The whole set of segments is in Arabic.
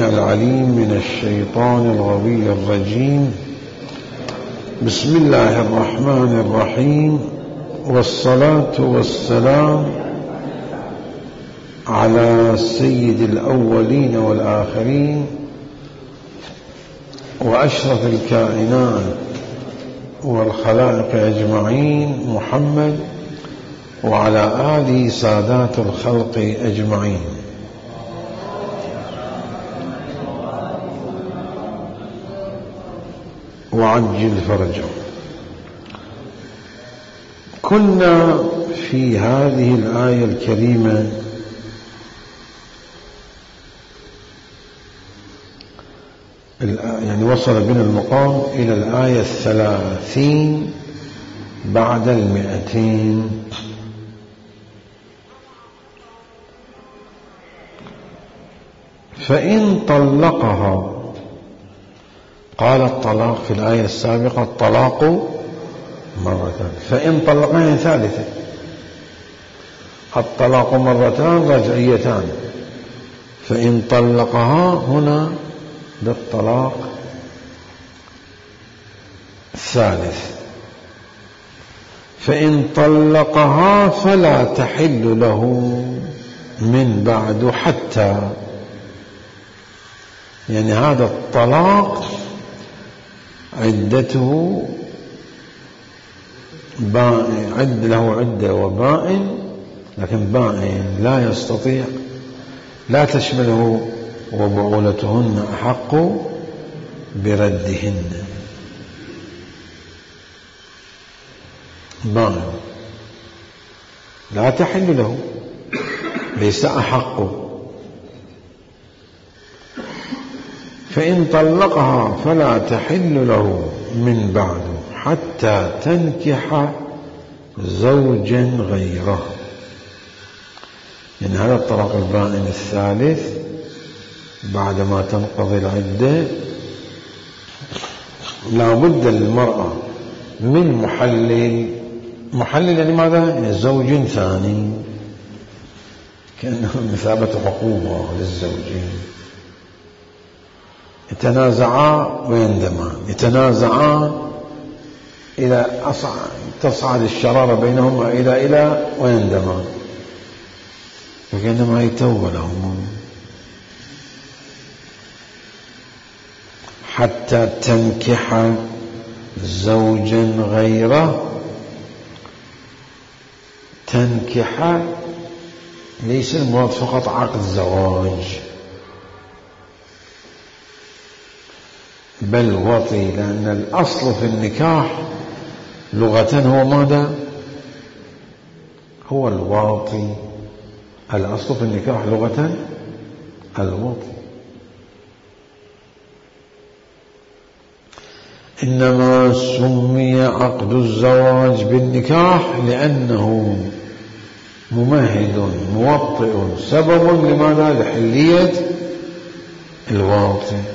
السميع العليم من الشيطان الغوي الرجيم. بسم الله الرحمن الرحيم، والصلاة والسلام على سيد الأولين والآخرين وأشرف الكائنات والخلائق أجمعين، محمد وعلى آله سادات الخلق أجمعين. وعجل فرجه. كنا في هذه الآية الكريمة يعني وصل بنا المقام إلى الآية 30 بعد 200. فإن طلقها، قال الطلاق في الآية السابقة الطلاق مرتان، فإن طلقها ثالثة، الطلاق مرتان رجعيتان، فإن طلقها هنا بالطلاق الثالث. فإن طلقها فلا تحل له من بعد حتى، يعني هذا الطلاق عدته بائن، له عدة وبائن، لكن بائن لا يستطيع، لا تشمله وبعولتهن أحق بردهن. بائن لا تحل له، ليس أحق. فإن طلقها فلا تحل له من بعد حتى تنكح زوجا غيره، يعني هذا الطلاق البائن الثالث بعدما تنقضي العدة لا بد للمرأة من محلل يعني ماذا؟ يعني زوج ثاني، كأنه مثابة عقوبة للزوجين. يتنازعا ويندمان، يتنازعا إلى تصعد الشرارة بينهما إلى ويندمان، وكأنما يتوب لهم حتى تنكح زوجا غيره. تنكح ليس المراد فقط عقد الزواج، بل وطي، لأن الأصل في النكاح لغة هو ماذا؟ هو الواطي. الأصل في النكاح لغة الواطي. إنما سمي عقد الزواج بالنكاح لأنه ممهد موطئ سبب لماذا؟ لحلية الواطي.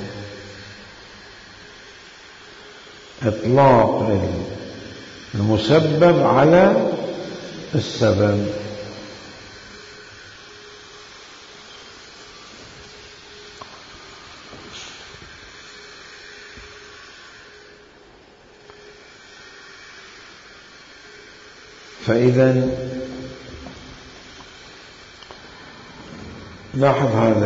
إطلاق المسبب على السبب. فإذا لاحظ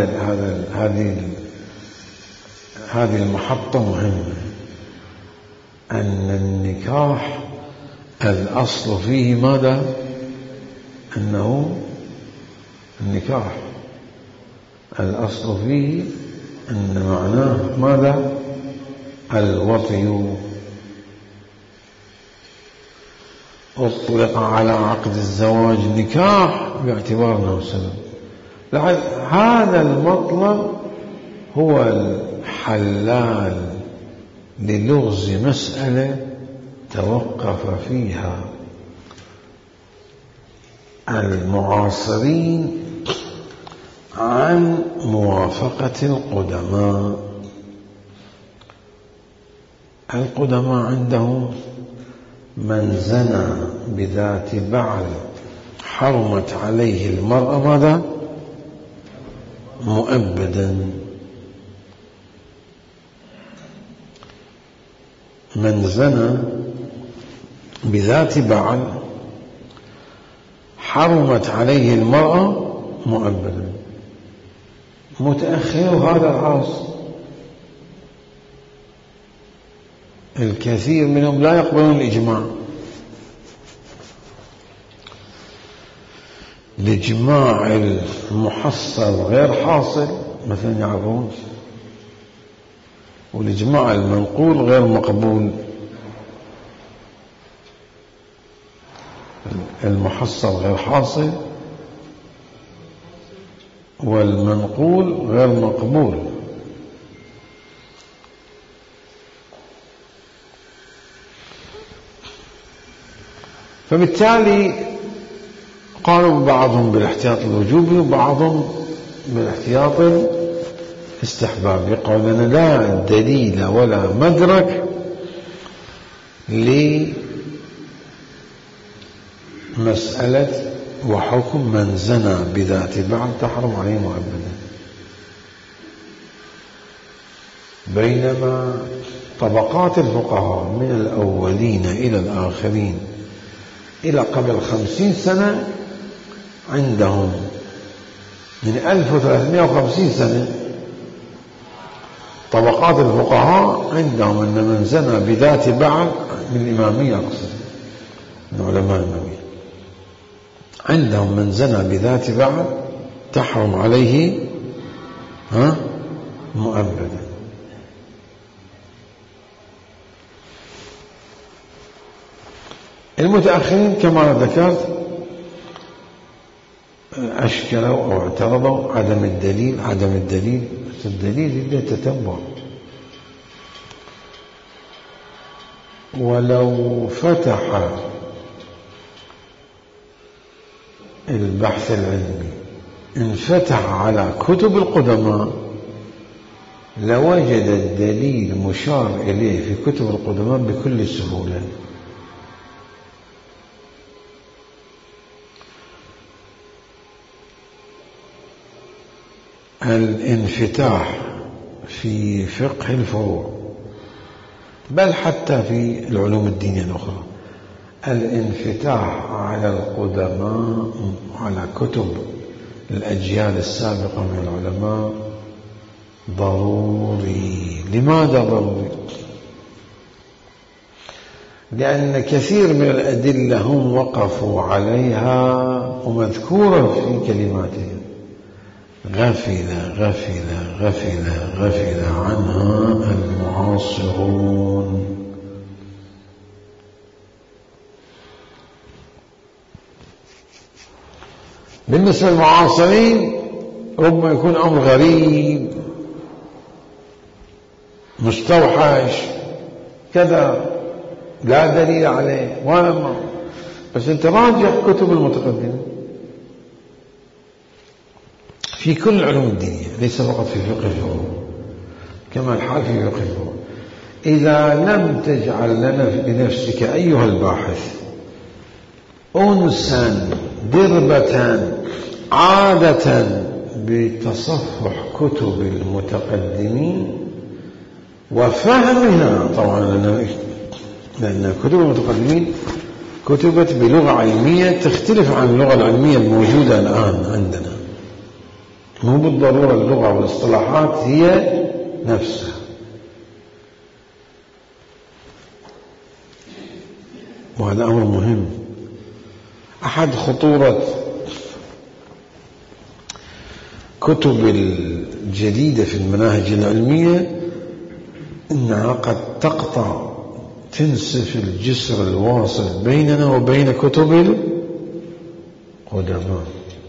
هذه المحطة مهمة، أن النكاح الأصل فيه ماذا؟ أنه النكاح الأصل فيه أن معناه ماذا؟ الوطي. أطلق على عقد الزواج نكاح باعتبار أنه سبب. هذا المطلب هو الحلال للغز مسألة توقف فيها المعاصرين عن موافقة القدماء. القدماء عندهم من زنى بذات بعل حرمت عليه المرأة ماذا؟ مؤبدا. من زنى بذات بعل حرمت عليه المرأة مؤبدا. متأخر هذا العاص الكثير منهم لا يقبلون الإجماع. الإجماع المحصل غير حاصل مثلا يعرفون، والإجماع المنقول غير مقبول. المحصل غير حاصل والمنقول غير مقبول. فبالتالي قالوا بعضهم بالاحتياط الوجوبي وبعضهم بالاحتياط الاستحبابي. يقول لنا لا دليل ولا مدرك لمسألة وحكم من زنى بذات بعل تحرم عليه مؤبدا، بينما طبقات الفقهاء من الأولين إلى الآخرين إلى قبل 50 سنة عندهم من 1350 سنة طبقات الفقهاء عندهم أن من زنى بذات بعل من الإمامية أقصد من علماء الإمامية عندهم من زنى بذات بعل تحرم عليه مؤبدا. المتأخرين كما ذكرت أشكلوا أو اعترضوا عدم الدليل. الدليل إلا تتبع. ولو فتح البحث العلمي انفتح على كتب القدماء لوجد الدليل مشار إليه في كتب القدماء بكل سهولة. الانفتاح في فقه الفروع بل حتى في العلوم الدينية الأخرى، الانفتاح على القدماء على كتب الأجيال السابقة من العلماء ضروري. لماذا ضروري؟ لأن كثير من الأدلة هم وقفوا عليها ومذكورة في كلماتهم غفل عنها المعاصرون. بالنسبة للمعاصرين ربما يكون أمر غريب مستوحش كذا لا دليل عليه ولا بس انت راجع كتب المتقدمين في كل العلوم الدينية ليس فقط في فقه الفروع كما الحال في فقه الفروع. إذا لم تجعل لنفسك أيها الباحث أنسا دربة عادة بتصفح كتب المتقدمين وفهمها، طبعا لأن كتب المتقدمين كتبت بلغة علمية تختلف عن اللغة العلمية الموجودة الآن عندنا، مو بالضرورة اللغة والاصطلاحات هي نفسها. وهذا أمر مهم. أحد خطورة كتب الجديدة في المناهج العلمية إنها قد تقطع تنسف الجسر الواصل بيننا وبين كتب القدماء.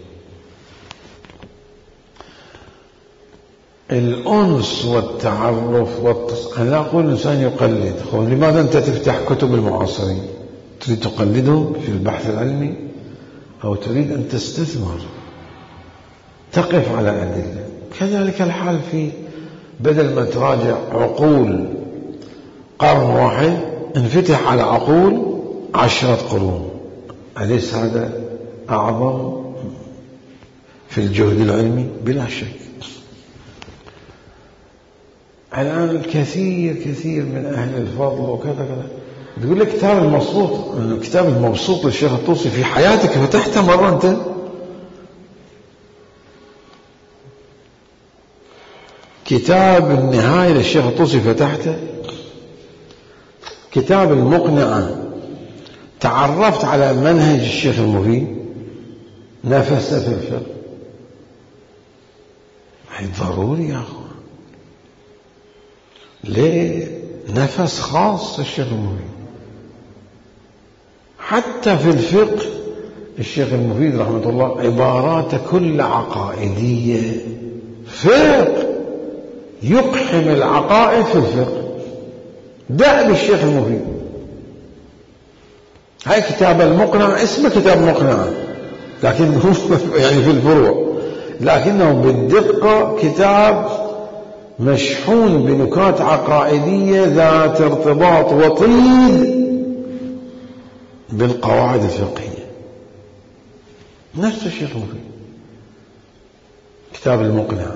الأنس والتعرف أنا لا أقول الإنسان يقلد. لماذا أنت تفتح كتب المعاصرين؟ تريد تقلدهم في البحث العلمي أو تريد أن تستثمر تقف على أدلة؟ كذلك الحال في بدل ما تراجع عقول قرن واحد انفتح على عقول 10 قرون. أليس هذا أعظم في الجهد العلمي؟ بلا شك. الآن الكثير من أهل الفضل وكذا كذا تقول لك كتاب المبسوط للشيخ الطوسي في حياتك فتحته مرة أنت؟ كتاب النهاية للشيخ الطوسي فتحته؟ كتاب المقنعة تعرفت على منهج الشيخ المفيد؟ نفست في الفقه؟ هي ضروري يا أخوان. ليه؟ نفس خاص الشيخ المفيد. حتى في الفقه الشيخ المفيد رحمة الله عبارات كل عقائدية. فقه يقحم العقائد في الفقه. دأب الشيخ المفيد. هاي كتاب المقنع اسمه كتاب مقنع، لكنه يعني في الفروع، لكنه بالدقة كتاب مشحون بنكات عقائدية ذات ارتباط وطيد بالقواعد الفقهية. نفس الشيخ المفيد كتاب المقنع.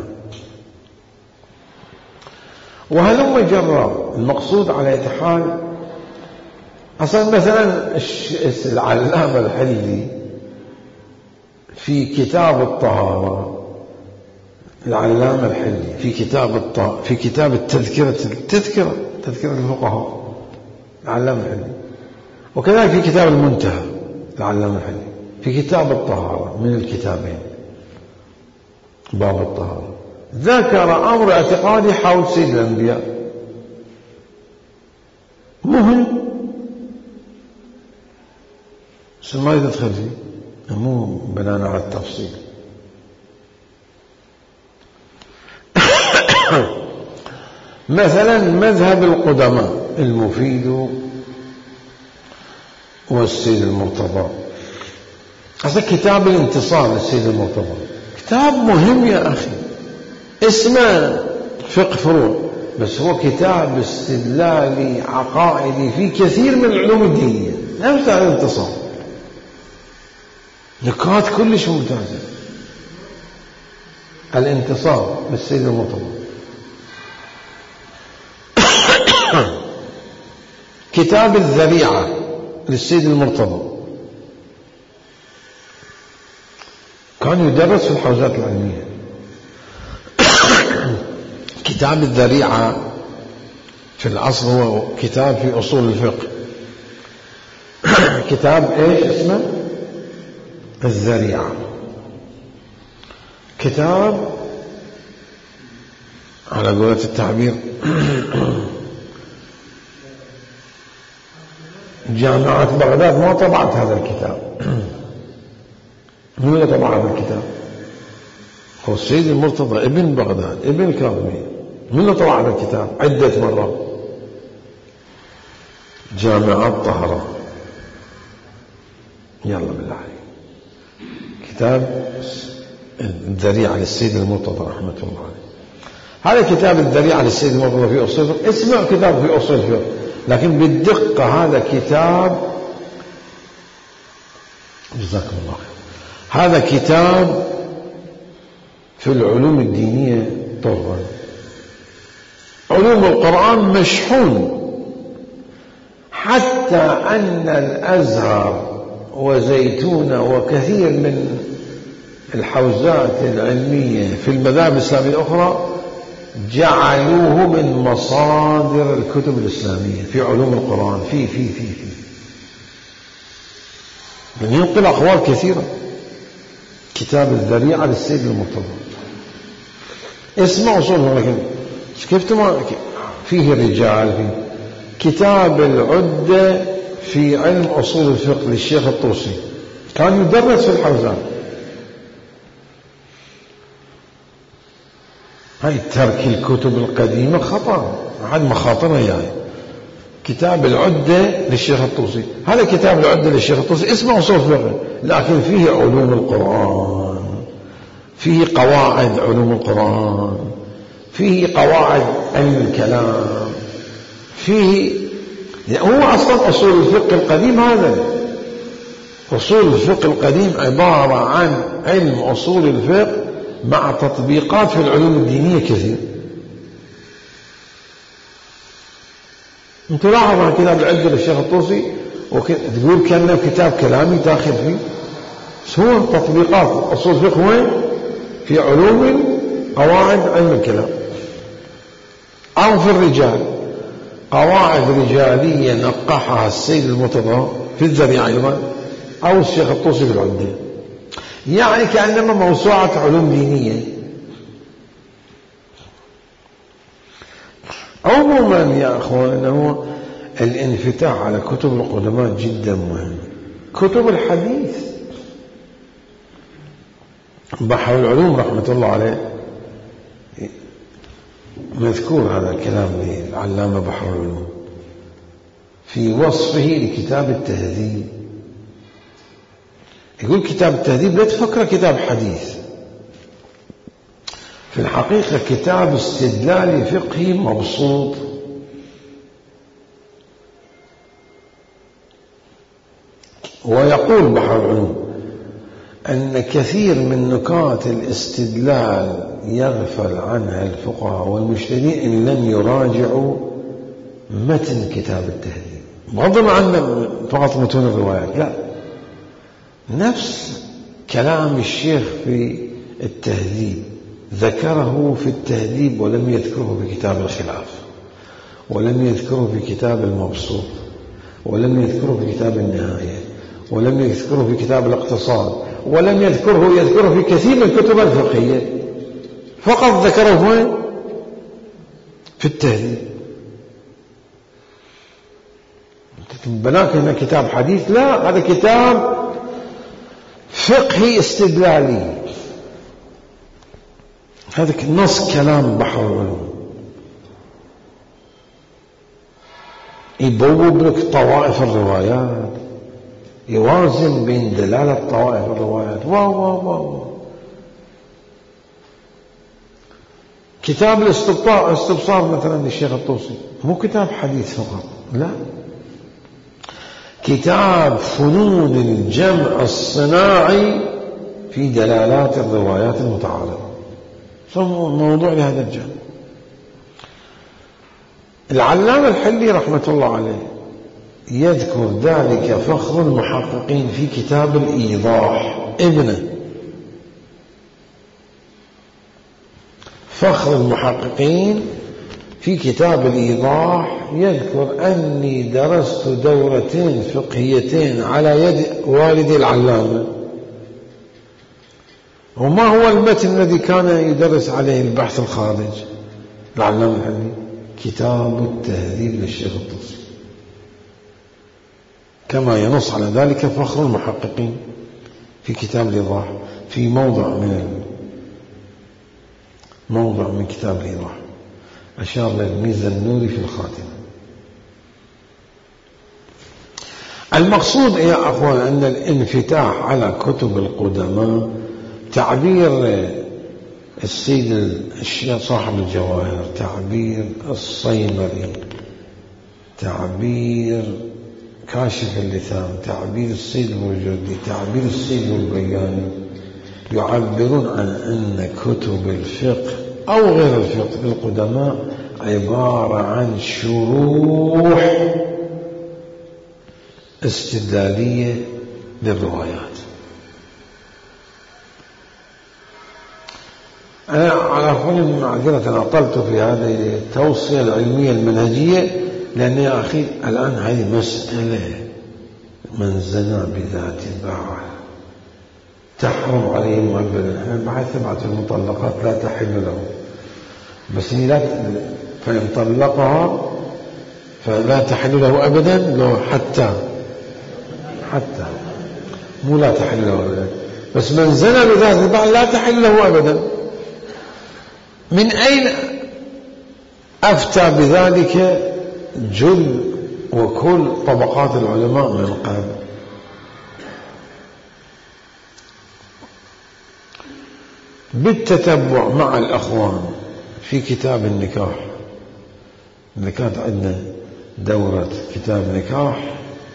وهلم جرى. المقصود على حال أصلا مثلا العلامة الحلي في كتاب الطهارة، العلامة الحلي في كتاب التذكرة الفقهاء العلامة الحلي، وكذلك في كتاب المنتهى العلامة الحلي، في كتاب الطهارة من الكتابين باب الطهارة ذكر أمر اعتقادي حول سيد الأنبياء مهم، بس ما يدخل فيه، مو بناء على التفصيل. مثلا مذهب القدماء المفيد والسيد المرتضى. أصلا كتاب الانتصار للسيد المرتضى كتاب مهم يا أخي، اسمه فقه فروع، بس هو كتاب استدلالي عقائدي في كثير من العلوم الدينية. نفس الانتصار نكات كلش ممتازة. الانتصار للسيد المرتضى. كتاب الذريعة للسيد المرتضى كان يدرس في الحوزات العلمية. كتاب الذريعة في الأصل هو كتاب في أصول الفقه. كتاب إيش اسمه؟ الذريعة. كتاب على قولة التعبير جامعة بغداد ما طبعت هذا الكتاب. من طبع هذا الكتاب؟ هو السيد المرتضى ابن بغداد ابن الكاظمي. من طبع هذا الكتاب عدة مرات؟ جامعة طهران. يلا بالله عليك. كتاب الذريعة للسيد المرتضى رحمة الله عليه. هذا كتاب الذريعة للسيد المرتضى في أصول الفقه، اسمه كتاب في أصول الفقه، لكن بالدقة هذا كتاب، جزاكم الله خير، هذا كتاب في العلوم الدينية طبعا. علوم القرآن مشحون، حتى أن الأزهر وزيتونة وكثير من الحوزات العلمية في المذاهب الإسلامية الأخرى جعلوه من مصادر الكتب الإسلامية في علوم القرآن. في من ينقل أقوال كثيرة. كتاب الذريعة للسيد المرتضى اسمه أصول، لكن كيف فيه رجال. فيه كتاب العدة في علم أصول الفقه للشيخ الطوسي كان يدرس في الحوزات. هاي ترك الكتب القديمة خطأ، أحد مخاطرها يعني. كتاب العدة للشيخ الطوسي، هذا كتاب العدة للشيخ الطوسي اسمه أصول الفقه، لكن فيه علوم القرآن، فيه قواعد علوم القرآن، فيه قواعد علم الكلام، فيه هو أصلا أصول الفقه القديم. هذا أصول الفقه القديم عبارة عن علم أصول الفقه مع تطبيقات في العلوم الدينية كثير. انت لاحظ عن كتاب العدة للشيخ الطوسي تقول كأنه كتاب كلامي داخل فيه، بس هو تطبيقات أصول فقه وين؟ في علوم قواعد علم الكلام، أو في الرجال قواعد رجالية نقحها السيد المرتضى في الذريعة أيضا، أو الشيخ الطوسي في العدة، يعني كأنما موسوعة علوم دينية. عموما يا أخوان أنه الانفتاح على كتب القدماء جدا مهم. كتب الحديث بحر العلوم رحمة الله عليه مذكور هذا الكلام للعلامة بحر العلوم في وصفه لكتاب التهذيب. يقول كتاب التهذيب لا تفكر كتاب حديث، في الحقيقة كتاب استدلالي فقهي مبسوط. ويقول بحر العلوم أن كثير من نكات الاستدلال يغفل عنها الفقهاء والمجتهدين إن لم يراجعوا متن كتاب التهذيب، بغض عن فقط متون الروايات، لا، نفس كلام الشيخ في التهذيب ذكره في التهذيب ولم يذكره في كتاب الخلاف، ولم يذكره في كتاب المبسوط، ولم يذكره في كتاب النهاية، ولم يذكره في كتاب الاقتصاد، ولم يذكره في كثير من الكتب الفقهية، فقط ذكره وين؟ في التهذيب. بلاك هنا كتاب حديث، لا، هذا كتاب فقهي استدلالي، هذا نص كلام بحر العلوم يبوب لك طوائف الروايات، يوازن بين دلالة طوائف الروايات. واو واو واو. كتاب الاستبصار مثلا للشيخ الطوسي مو كتاب حديث فقط، لا، كتاب فنون الجمع الصناعي في دلالات الروايات المتعارضة، موضوع لهذا الجانب. العلامة الحلي رحمة الله عليه يذكر ذلك فخر المحققين في كتاب الإيضاح، ابنه فخر المحققين في كتاب الإيضاح يذكر أني درست دورتين فقهيتين على يد والدي العلامة. وما هو المتن الذي كان يدرس عليه البحث الخارج العلامة الحلي؟ كتاب التهذيب للشيخ الطوسي، كما ينص على ذلك فخر المحققين في كتاب الإيضاح في موضع من كتاب الإيضاح أشار للميزة النوري في الخاتمة. المقصود يا أخوان أن الانفتاح على كتب القدماء، تعبير السيد الشيخ صاحب الجواهر، تعبير الصيمري، تعبير كاشف اللثام، تعبير السيد الوجودي، تعبير السيد البياني، يعبرون عن أن كتب الفقه أو غير الفقه للقدماء عبارة عن شروح استدلالية للروايات. أنا على كل معذرة أطلت في هذه التوصية العلمية المنهجية، لأن يا أخي الآن هذه مسألة من زنى بذات باع تحرم عليه مؤبدا. احنا بحث المطلقات لا تحل له، بس هي لا، فإن طلقها فلا تحل له أبدا، لو حتى مو لا تحل له أبدا، بس من زنى بذات الباع لا تحل له أبدا. من أين أفتى بذلك جل وكل طبقات العلماء من قبل؟ بالتتبع مع الأخوان في كتاب النكاح، اللي كانت عندنا دورة كتاب نكاح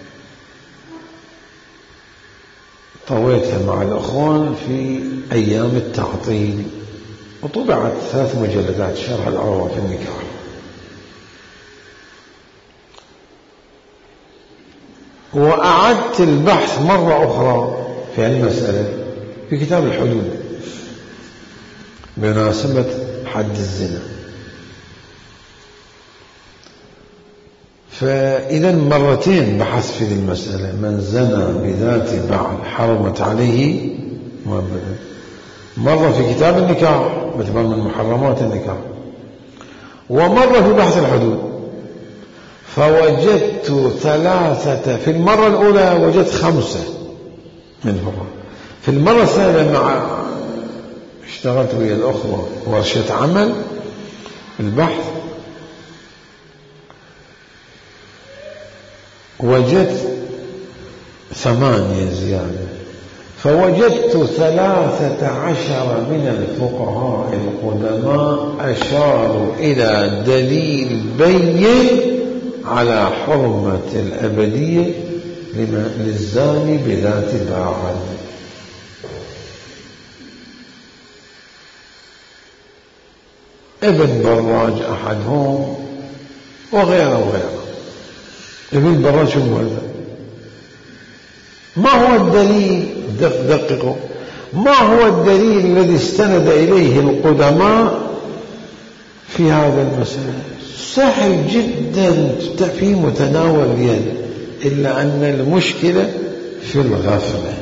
طويتها مع الأخوان في أيام التعطيل، وطبعت 3 مجلدات شرح العروة في النكاح. وأعدت البحث مرة أخرى في المسألة في كتاب الحدود بمناسبة حد الزنا. فإذا مرتين بحث في المسألة: من زنى بذات بعل حرمت عليه مؤبدا. مرة في كتاب النكاح باعتبار من محرمات النكاح، ومرة في بحث الحدود. فوجدت 3. في المرة الأولى وجدت 5 منهم. في المرة الثانية مع اشتغلت ويا الأخوة ورشة عمل البحث، وجدت 8 زيادة. فوجدت 13 من الفقهاء القدماء أشاروا إلى دليل بين على حرمة الأبدية للزاني بذات باعل. ابن براج أحدهم وغيره. ابن براج شو هذا؟ ما هو الدليل؟ دققوا، ما هو الدليل الذي استند إليه القدماء في هذا المسألة؟ سهل جدا في متناول اليد، إلا أن المشكلة في الغفلة.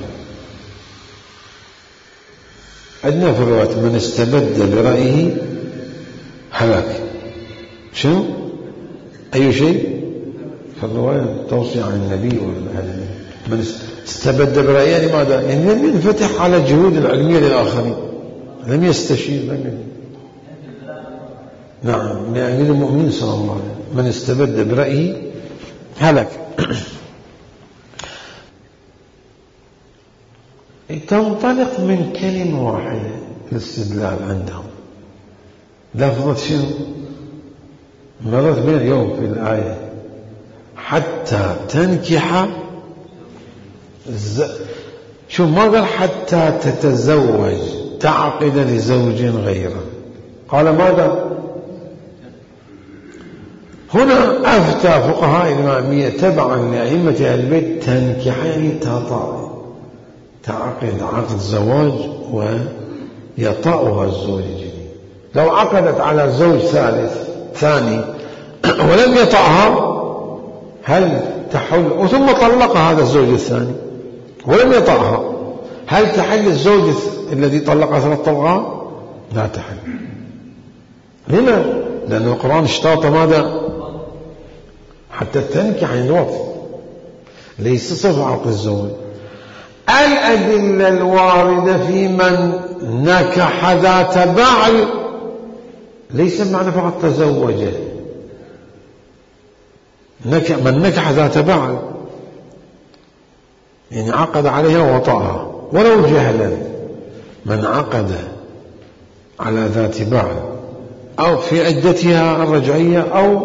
عندنا في الرواية: من استبد برأيه هلك. شنو؟ أي شيء في الرواية توصي عن النبي والهدي. من استبد برأيه لماذا؟ يعني لم ينفتح على الجهود العلمية للآخرين، لم يستشير، نعم، لأمير المؤمنين صلى الله عليه وسلم: من استبد برأيه هلك. تنطلق من كلمة واحدة الاستدلال عندهم. لفظة شنو؟ مرت بين اليوم في الآية: حتى تنكح شو ما قال حتى تتزوج تعقد لزوج غيره، قال ماذا؟ هنا أفتى فقهاء الإمامية تبعا لأئمة أهل البيت: تنكح يعني تعقد عقد زواج ويطأها الزوج الجديد. لو عقدت على زوج ثاني ولم يطأها هل تحل؟ ثم طلق هذا الزوج الثاني ولم يطأها، هل تحل الزوج الذي طلقها 3 طلقات؟ لا تحل. لما؟ لأن القرآن اشترط ماذا؟ حتى تنكح عن الوطن، ليس صفة عقد الزوج. الأدلة الواردة في من نكح ذات بعل ليس معنى فقط تزوجه. من نكح ذات بعل يعني عقد عليها وطأها ولو جهلا. من عقد على ذات بعل أو في عدتها الرجعية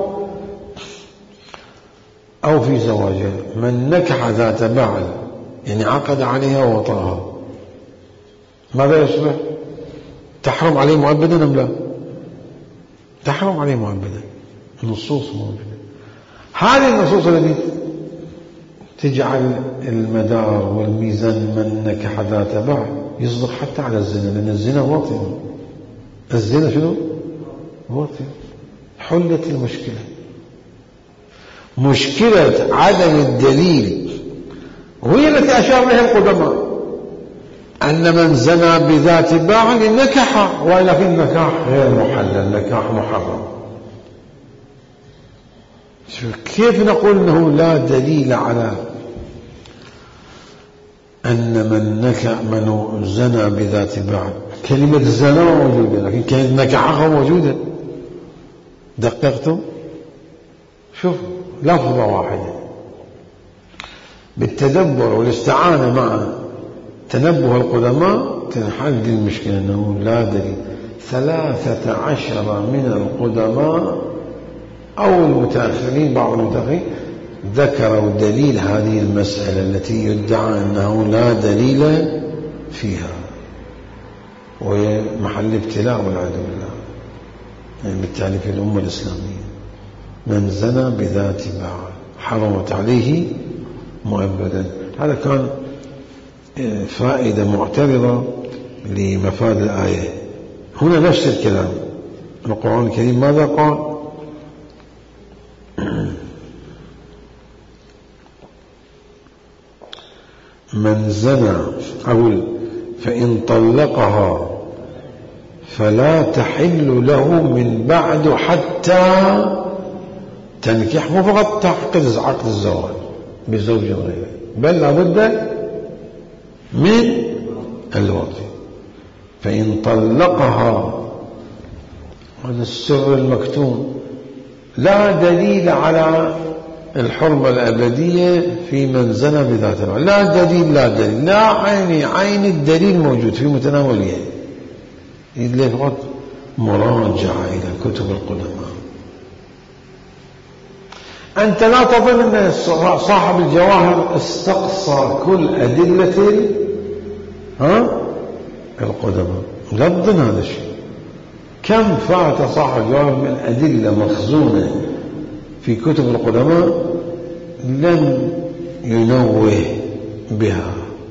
أو في زواجها، من نكح ذات بعل يعني عقد عليها وطأها، ماذا يصبح؟ تحرم عليه مؤبدا أم لا؟ تحرم عليه مؤبدا. النصوص موجودة. هذه النصوص التي تجعل المدار والميزان من نكح ذات بعل يصدق حتى على الزنا، لأن الزنا باطل. الزنا شنو؟ باطل. حلت المشكلة. مشكلة عدم الدليل وهي التي أشار لها القدماء، أن من زنى بذات باعل نكح، ولكن النكاح غير محلل، نكاح محرم. كيف نقول أنه لا دليل على أن من زنى بذات باعل؟ كلمة زنا موجودة لكن كلمة نكحها موجودة. دققتم؟ شوف، لفظة واحدة بالتدبر والاستعانة مع تنبه القدماء تنحل المشكلة. أنه لا دليل. 13 من القدماء أو المتأخرين، بعض المتأخرين ذكروا دليل هذه المسألة التي يدعى أنه لا دليل فيها، وهي محل ابتلاء والعياذ بالله. يعني بالتالي في الأمة الإسلامية: من زنى بذات باعل حرمت عليه مؤبدا. هذا كان فائدة معترضة لمفاد الآية. هنا نفس الكلام، القرآن الكريم ماذا قال؟ من زنى أو فإن طلقها فلا تحل له من بعد حتى تنكح، مو فقط تعقد عقد الزواج بزوج غيره، بل لابد من الوضع. فإن طلقها، هذا السر المكتوم، لا دليل على الحرمة الأبدية في من زنى بذات العين، لا دليل لا عين الدليل موجود في متناول يدل فقط مراجعة إلى كتب القدماء. أنت لا تظن أن صاحب الجواهر استقصى كل أدلة القدماء، لا تظن هذا الشيء. كم فات صاحب الجواهر من أدلة مخزونة في كتب القدماء لم ينوه بها.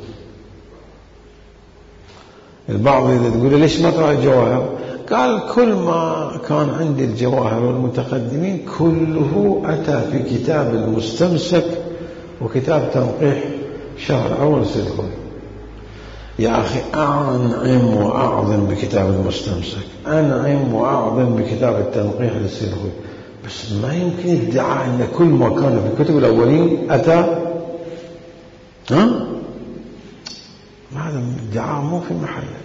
البعض إذا تقول ليش ما ترى الجواهر؟ قال كل ما كان عندي الجواهر والمتقدمين كله أتى في كتاب المستمسك وكتاب تنقيح شهر أول سيد خوي. يا أخي أنعم وأعظم بكتاب المستمسك، أنعم وأعظم بكتاب التنقيح للسيد خوي، بس ما يمكن ادعاء أن كل ما كان في الكتب الأولين أتى. هذا الادعاء مو في محله.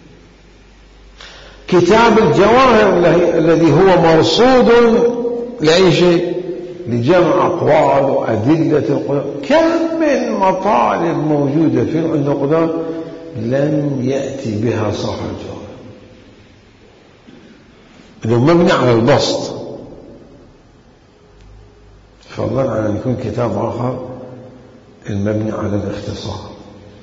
كتاب الجواهر الذي هو مرصود لأي شيء، لجمع أقوال وأدلة القدر، كم من مطالب موجودة في عند القدر لم يأتي بها صاحب الجواهر، إنه مبني على البسط، فضلا عن أن يكون كتاب آخر المبني على الاختصار.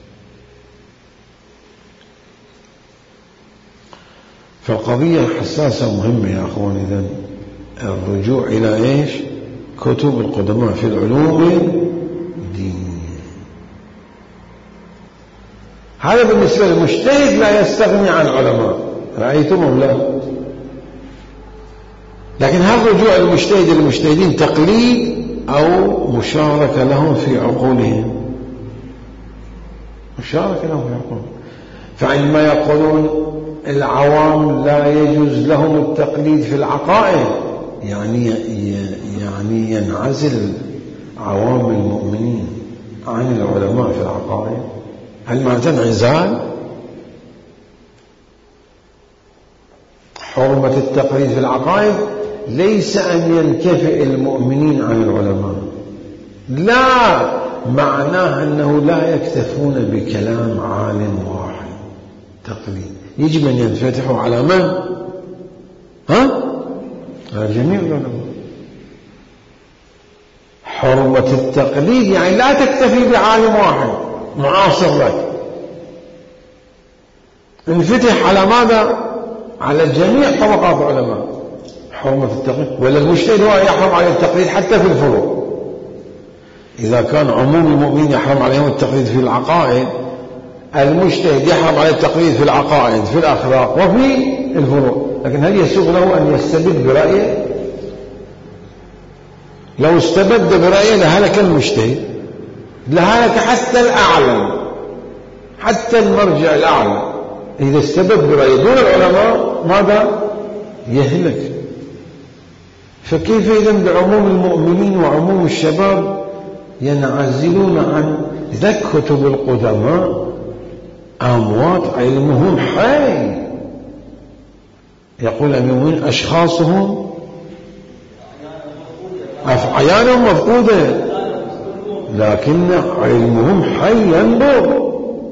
فالقضية حساسة مهمة يا أخواني. إذن الرجوع إلى إيش؟ كتب القدماء في العلوم الدينية. هذا بالنسبة للمجتهد لا يستغني عن علماء، رأيتم أم لا؟ لكن هل رجوع المجتهد للمجتهدين تقليد أو مشاركة لهم في عقولهم؟ مشاركة لهم في عقولهم. فعندما يقولون العوام لا يجوز لهم التقليد في العقائد، يعني ينعزل عوام المؤمنين عن العلماء في العقائد. هل معنى انعزال؟ حرمة التقليد في العقائد ليس أن ينكفئ المؤمنين عن العلماء، لا، معناه أنه لا يكتفون بكلام عالم واحد تقليد، يجب أن ينفتحوا على من؟ على جميع العلماء. حرمة التقليد يعني لا تكتفي بعالم واحد معاصر لك، انفتح على ماذا؟ على جميع طبقات العلماء. حرمة التقليد، ولا المجتهد هو يحرم عليه التقليد حتى في الفروع. إذا كان عموم المؤمنين يحرم عليهم التقليد في العقائد، المجتهد يحرم عليه التقليد في العقائد، في الأخلاق، وفي الفروع. لكن هل يسوغ له أن يستبد برأيه؟ لو استبد برأيه لهلك المجتهد، لهلك حتى الأعلم، حتى المرجع الأعلى إذا استبد برأيه دون العلماء ماذا؟ يهلك. فكيف إذا بعموم المؤمنين وعموم الشباب ينعزلون عن ذاك؟ كتب القدماء أموات علمهم حي. يقول المؤمنين أشخاصهم أعيانهم مفقودة، لكن علمهم حي ينظر.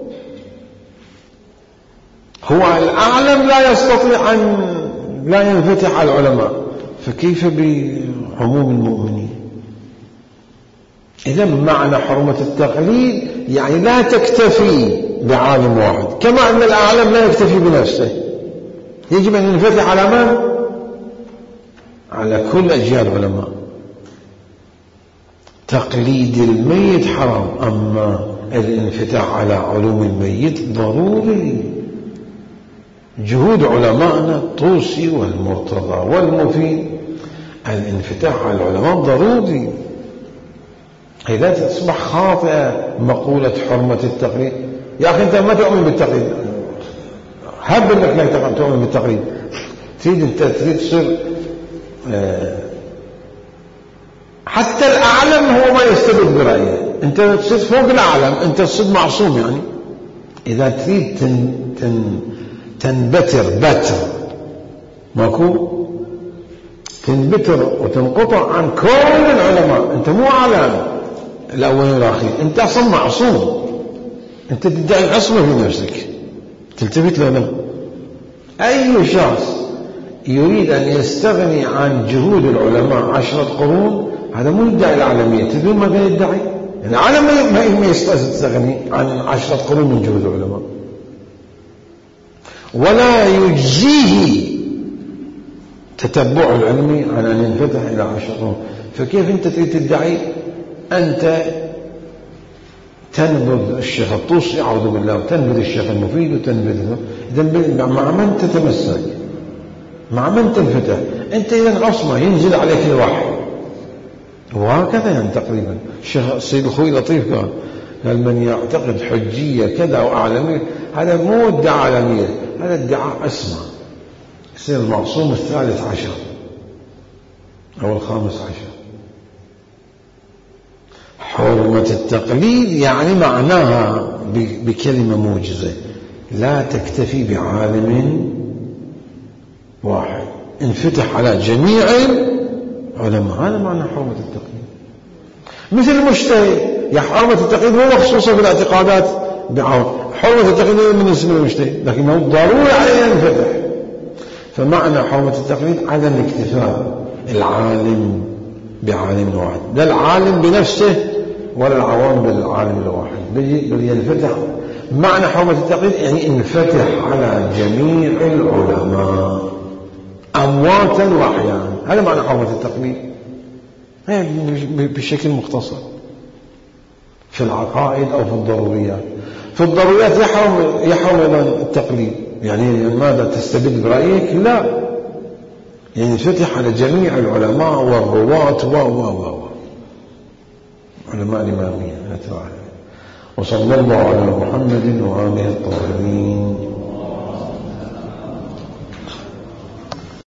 هو الأعلم لا يستطيع أن لا ينفتح على العلماء، فكيف بعموم المؤمنين؟ إذا معنى حرمة التقليد يعني لا تكتفي بعالم واحد، كما أن الأعلم لا يكتفي بنفسه، يجب أن ينفتح على من؟ على كل أجيال العلماء. تقليد الميت حرام، أما الانفتاح على علوم الميت ضروري. جهود علمائنا الطوسي والمرتضى والمفيد، الانفتاح على العلماء ضروري. إذا تصبح خاطئة مقولة حرمة التقليد. يا أخي أنت ما تؤمن بالتقليد، هب أنك لا تؤمن بالتقليد، تريد تصير حتى الأعلم هو ما يستبد برأيه، أنت تصير فوق الأعلم، أنت تصير معصوم. يعني إذا تريد تنبتر بتر ماكو، تنبتر وتنقطع عن كل العلماء، أنت مو عالم الأول والآخر، أنت أصلا معصوم، أنت تدعي العصمة في نفسك، تلتفت لنا. أي شخص يريد أن يستغني عن جهود العلماء 10 قرون، هذا مو يدعي العالمية. تدرون ماذا يدعي؟ يعني العالم ما يستغني عن 10 قرون من جهود العلماء، ولا يجزيه تتبع العلمي عن أن ينفتح إلى 10 قرون. فكيف أنت تريد تدعي أنت تنبذ الشيخ الطوسي أعوذ بالله، وتنبذ الشيخ المفيد، وتنبذ إذا مع من تتمسك؟ مع من تنفتح؟ أنت إذا عصمة ينزل عليك الوحي، وهكذا يعني تقريبا. الشيخ السيد الخوي لطيف قال من يعتقد حجية كذا وأعلمية، هذا مو ادعاء عالمية، هذا ادعاء عصمة، يصير المعصوم 13 أو 15. حرمة التقليد يعني معناها بكلمة موجزة، لا تكتفي بعالم واحد، انفتح على جميع العلماء، هذا معنى حرمة التقليد. مثل المجتهد، يا حرمة التقليد مو مخصوصة في الاعتقادات حرمة التقليد من اسم المجتهد، لكن هو ضروري عليه أن ينفتح. فمعنى حرمة التقليد عدم اكتفاء العالم بعالم واحد، لا العالم بنفسه ولا العوام بالعالم الواحد، بل ينفتح. معنى حرمة التقليد يعني انفتح على جميع العلماء أمواتا وأحيانا، هذا معنى حرمة التقليد بشكل مختصر. في العقائد أو في الضروريات، في الضروريات يحرم أيضا التقليد، يعني ماذا تستبد برأيك؟ لا، يعني انفتح على جميع العلماء والرواة علماء الإمامية. وصلى الله على محمد وآله الطاهرين.